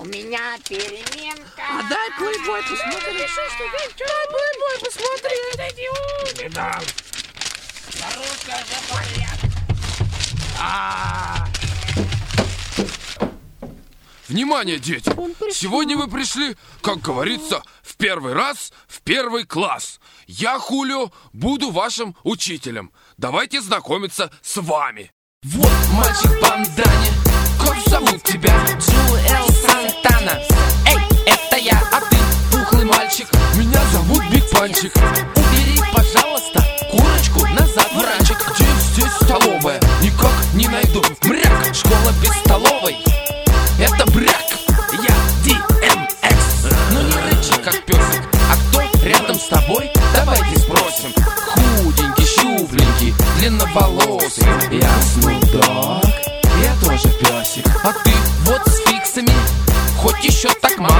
У меня переменка. А дай плейбой посмотри. Дай плейбой посмотри. Не дам. Старушка за порядок. Внимание, дети! Сегодня вы пришли, как говорится, в первый раз, в первый класс. Я, Хулио, буду вашим учителем. Давайте знакомиться с вами. Вот мальчик в бандане. Как зовут тебя? Джоэл Сантана. Эй, это я, а ты пухлый мальчик. Меня зовут Биг Панчик. Убери, пожалуйста, курочку назад в ранчик. Где здесь столовая? Никак не найду. Мряк, школа без столовой. Это бряк. Я DMX. Ну не рычи, как песик. А кто рядом с тобой? Давайте спросим. Худенький, щупленький, длинноволосый. Я Snoop Dogg, я тоже песик. А ты? Вот с фиксами, хоть еще так мало.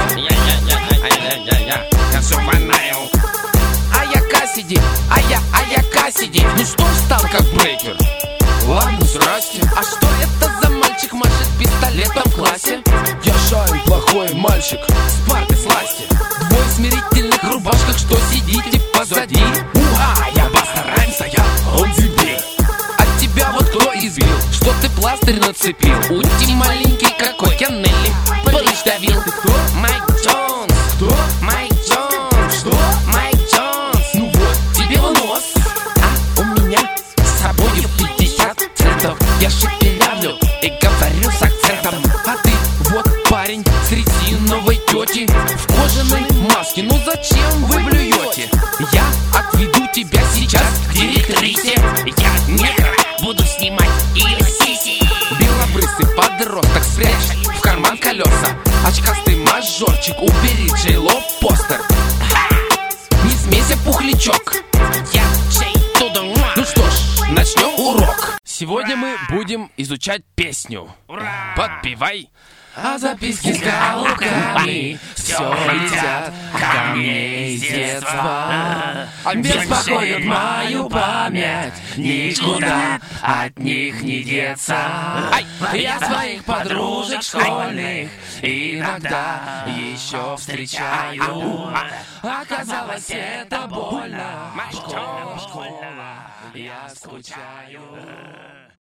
Я все воняю. А я Кассиди, а я Кассиди. Ну что встал как брейкер? Ладно, здрасте. А что это за мальчик машет пистолетом в классе? Я Шайн, плохой мальчик. С парты сласти. Двое в смирительных рубашках, что сидите позади. Уа, я Баста Раймса, я он тебе. От тебя вот кто избил, что ты пластырь нацепил? Ути маленький какой, Кеннелли, прыщ давил. Ты кто? Майк Джонс. Кто? Майк Джонс. Что? Майк Джонс. Ну вот. Тебе в нос. А у меня с собой 50 центов. Я шепелявлю и говорю с акцентом. А ты вот парень среди новой тети в кожаной маске. Ну зачем вы блюете? Я отведу тебя сейчас к директрисе. Я негр, буду снимать ее сиси. Белобрысый подросток, спрячь в карман колеса. Очкастый мажорчик, убери Джейло постер. Не смейся, пухлячок. Я Джей Туда. Ну что ж, начнем урок. Сегодня мы будем изучать песню. Ура! Подпевай. А записки с голубками все летят ко мне из детства. Беспокоят мою память, никуда от них не деться. Я своих подружек школьных иногда еще встречаю. Оказалось, это больно. Школа, я скучаю.